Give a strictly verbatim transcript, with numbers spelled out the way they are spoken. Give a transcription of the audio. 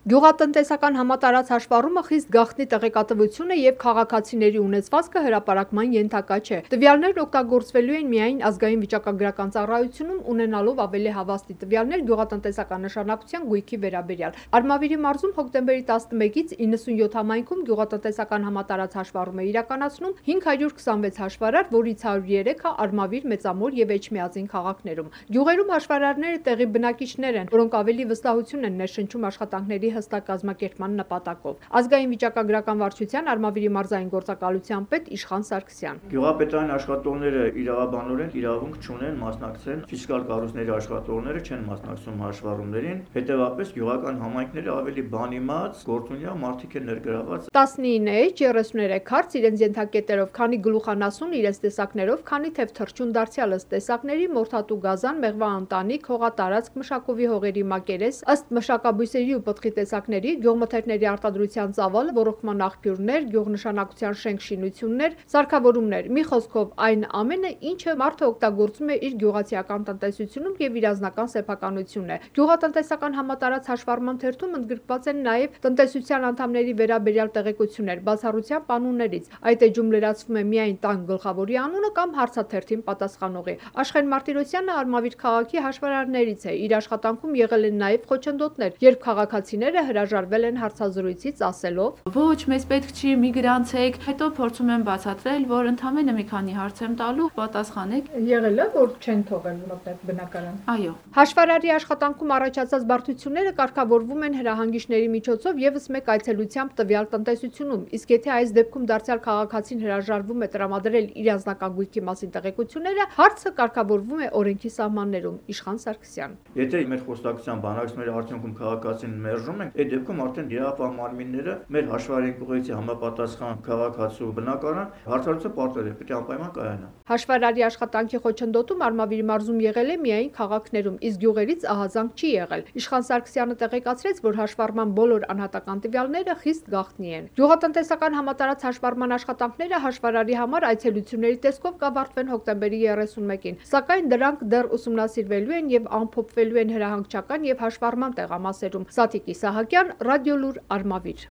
Գյուղատնտեսական համատարած հաշվառումը խիստ գաղտնի տեղեկատվություն է և քաղաքացիների ունեցվածքը հրապարակման ենթակա չէ։ Տվյալներն օգտագործվելու են միայն ազգային վիճակագրական ծառայությունում ունենալով ավելի հավաստի տվյալներ գյուղատնտեսական նշանակության գույքի վերաբերյալ։ Արմավիրի մարզում հոկտեմբերի տասնմեկից իննսունյոթ համայնքում գյուղատնտեսական համատարած հաշվառում է իրականացնում հինգ հարյուր քսանվեց հաշվարար, որից հարյուր երեքը Արմավիր, Մեծամոր և Էջմիածին քաղաքներում։ Գյուղերում հաշվարարները տեղի բնակիչներ են, որոնք ավելի վստահություն են ներշնչում աշխատանքների հստակ կազմակերպման նպատակով։ Ազգային վիճակագրական վարչության Արմավիրի մարզային գործակալության պետ Իշխան Սարգսյան: Գյուղապետարանի աշխատողները իրավաբանորեն իրավունք չունեն մասնակցել, ֆիսկալ կառույցների աշխատողները չեն մասնակցում հաշվառումներին, հետևաբար գյուղական համայնքները ավելի բանիմաց, գործունյա մարդիկ են ներգրավված։ տասնինը էջ, երեսուներեք հարց իրենց ենթակետերով, քանի գլուխանասուն իրենց տեսակներով, քանի թև թռչուն դարձյալ ըստ տեսակների, մորթատու գազան, մեղվա ընտանիք, հողատարածք, մշակովի հողերի մակերես, ըստ մշակաբույսերի ու պտղի տեսակների, գյուղմթերքների արտադրության ծավալը, ոռոգման աղբյուրներ, գյուղնշանակության շենք-շինություններ, սարքավորումներ, մի խոսքով այն ամենը, ինչը մարդը օգտագործում է իր գյուղացիական տնտեսությունում և իր անձնական սեփականությունն է։ Գյուղատնտեսական համատարած հաշվառման թերթում ընդգրկված են նաև տնտեսության անդամների վերաբերյալ տեղեկություններ, բացառությամբ անուններից։ Այդ էջում լրացվում է միայն տան գլխավորի անունը կամ հարցաթերթին պատասխանողի։ Աշխեն Մարտիրոսյանը Արմավիր քաղաքի հաշվարարներից է։ Իր աշխատանքում եղել են նաև խոչընդոտներ, երբ քաղաքացիները հրաժարվել են հարցազրույցից ասելով. «Ոչ, մեզ պետք չի, մի գրանցեք»։ Հետո փորձում եմ բացատրել, որ ընդամենը մի քանի հարց եմ տալու, պատասխանեք։ Եղել է, որ չեն թողել մտնել բնակարան։ Այո։ Հաշվարարի աշխատանքում առաջացած բարդությունները կարգավորվում են հրահանգիչների միջոցով ևս մեկ այցելությամբ տվյալ տնտեսությունում, իսկ եթե այս դեպքում դարձյալ քաղաքացին հրաժարվում է տրամադրել իր անձնական գույքի մասին տեղեկությունները, հարցը կարգավորվում է օրենքի սահմաններում։ Իշխան Սարգսյան: Եթե մեր խոսնակցության բանակցությունների արդյունքում քաղաքացին մերժում ենք, այդ դեպքում արդեն իրավապահ մարմինները մեր հաշվարային ուղեկցի համապատասխան քաղաքացու բնակարան հարցազրույցը պարտադիր է, պետք է անպայման կայանա։ Հաշվարարի աշխատանքի խոչընդոտում Արմավիրի մարզում եղել է միայն քաղաքներում, իսկ գյուղերից ահազանգ չի եղել։ Իշխան Սարգսյանը տեղեկացրեց, որ հաշվառման բոլոր անհատական տվյալները խիստ գաղտնի են։ Գյուղատնտեսական համատարած հաշվառման աշխատանքները հաշվարարի համար այցելությունների տեսքով կավարտվեն հոկտեմբերի երեսունմեկին, սակայն դրանք դեռ ուսումնասիրվելու են և ամփոփվելու են հրահանգչական և հաշվառման տեղամասերում։ Սաթիկ Իսահակյան, Ռադիոլուր, Արմավիր։